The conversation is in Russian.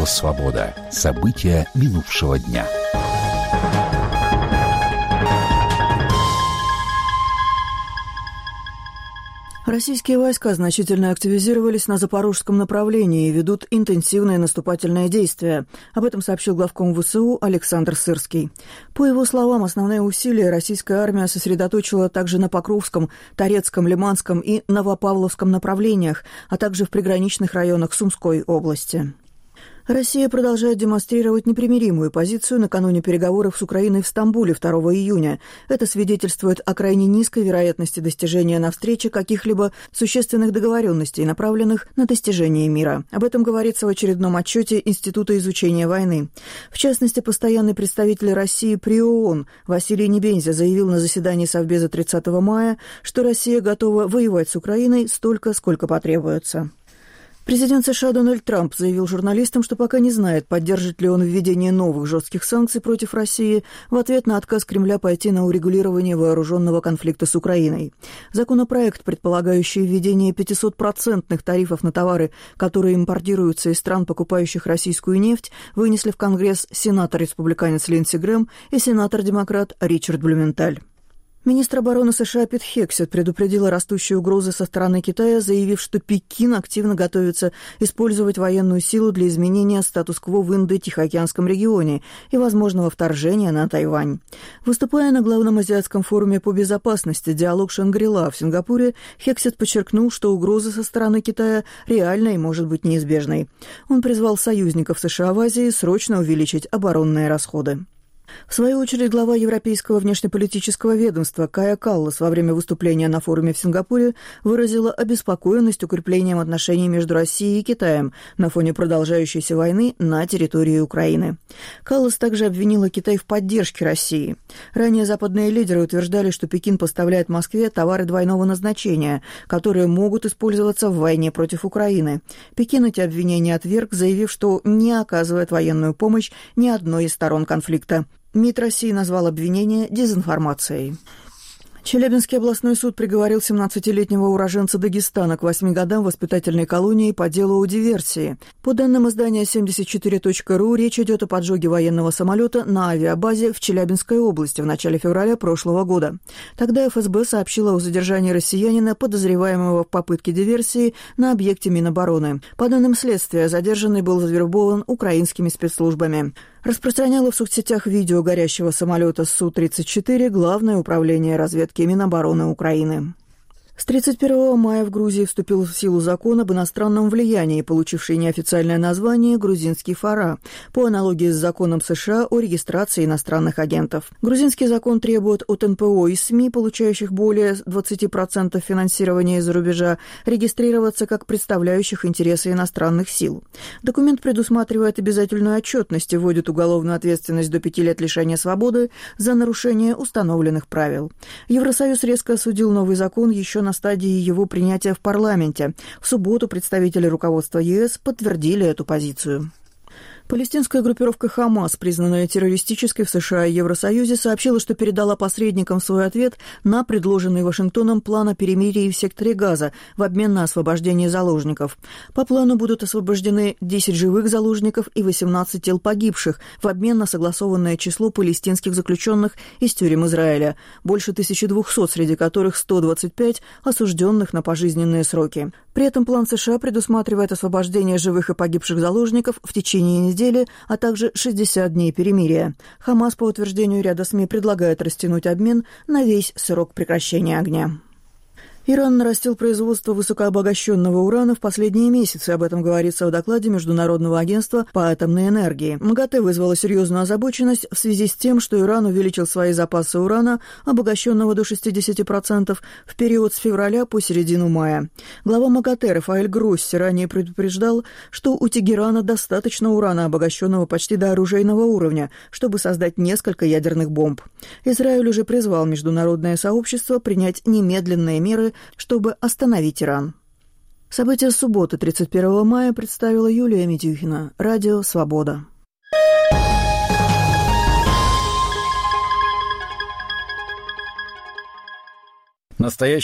«Свобода». События минувшего дня. Российские войска значительно активизировались на запорожском направлении и ведут интенсивные наступательные действия. Об этом сообщил главком ВСУ Александр Сырский. По его словам, основные усилия российская армия сосредоточила также на Покровском, Торецком, Лиманском и Новопавловском направлениях, а также в приграничных районах Сумской области. Россия продолжает демонстрировать непримиримую позицию накануне переговоров с Украиной в Стамбуле 2 июня. Это свидетельствует о крайне низкой вероятности достижения на встрече каких-либо существенных договоренностей, направленных на достижение мира. Об этом говорится в очередном отчете Института изучения войны. В частности, постоянный представитель России при ООН Василий Небензя заявил на заседании Совбеза 30 мая, что Россия готова воевать с Украиной столько, сколько потребуется. Президент США Дональд Трамп заявил журналистам, что пока не знает, поддержит ли он введение новых жестких санкций против России в ответ на отказ Кремля пойти на урегулирование вооруженного конфликта с Украиной. Законопроект, предполагающий введение 500% тарифов на товары, которые импортируются из стран, покупающих российскую нефть, вынесли в Конгресс сенатор-республиканец Линдси Грэм и сенатор-демократ Ричард Блюменталь. Министр обороны США Пит Хексет предупредил о растущей угрозе со стороны Китая, заявив, что Пекин активно готовится использовать военную силу для изменения статус-кво в Индо-Тихоокеанском регионе и возможного вторжения на Тайвань. Выступая на главном азиатском форуме по безопасности «Диалог Шангри-Ла» в Сингапуре, Хексет подчеркнул, что угроза со стороны Китая реальна и может быть неизбежной. Он призвал союзников США в Азии срочно увеличить оборонные расходы. В свою очередь, глава Европейского внешнеполитического ведомства Кая Каллас во время выступления на форуме в Сингапуре выразила обеспокоенность укреплением отношений между Россией и Китаем на фоне продолжающейся войны на территории Украины. Каллас также обвинила Китай в поддержке России. Ранее западные лидеры утверждали, что Пекин поставляет Москве товары двойного назначения, которые могут использоваться в войне против Украины. Пекин эти обвинения отверг, заявив, что не оказывает военную помощь ни одной из сторон конфликта. МИД России назвал обвинение дезинформацией. Челябинский областной суд приговорил 17-летнего уроженца Дагестана к 8 годам воспитательной колонии по делу о диверсии. По данным издания 74.ru, речь идет о поджоге военного самолета на авиабазе в Челябинской области в начале февраля прошлого года. Тогда ФСБ сообщила о задержании россиянина, подозреваемого в попытке диверсии на объекте Минобороны. По данным следствия, задержанный был завербован украинскими спецслужбами. Распространяло в соцсетях видео горящего самолета Су-34 Главное управление разведки Минобороны Украины. С 31 мая в Грузии вступил в силу закон об иностранном влиянии, получивший неофициальное название «Грузинский ФАРА», по аналогии с законом США о регистрации иностранных агентов. Грузинский закон требует от НПО и СМИ, получающих более 20% финансирования из-за рубежа, регистрироваться как представляющих интересы иностранных сил. Документ предусматривает обязательную отчетность и вводит уголовную ответственность до 5 лет лишения свободы за нарушение установленных правил. Евросоюз резко осудил новый закон еще на стадии его принятия в парламенте. В субботу представители руководства ЕС подтвердили эту позицию. Палестинская группировка «Хамас», признанная террористической в США и Евросоюзе, сообщила, что передала посредникам свой ответ на предложенный Вашингтоном план о перемирии в секторе Газа в обмен на освобождение заложников. По плану будут освобождены 10 живых заложников и 18 тел погибших в обмен на согласованное число палестинских заключенных из тюрем Израиля, больше 1200, среди которых 125 осужденных на пожизненные сроки. При этом план США предусматривает освобождение живых и погибших заложников в течение недели, а также 60 дней перемирия. Хамас, по утверждению ряда СМИ, предлагает растянуть обмен на весь срок прекращения огня. Иран нарастил производство высокообогащенного урана в последние месяцы. Об этом говорится в докладе Международного агентства по атомной энергии. МАГАТЭ вызвала серьезную озабоченность в связи с тем, что Иран увеличил свои запасы урана, обогащенного до 60%, в период с февраля по середину мая. Глава МАГАТЭ Рафаэль Гросси ранее предупреждал, что у Тегерана достаточно урана, обогащенного почти до оружейного уровня, чтобы создать несколько ядерных бомб. Израиль уже призвал международное сообщество принять немедленные меры, чтобы остановить Иран. События субботы, 31 мая, представила Юлия Митюхина. Радио «Свобода». Настоящий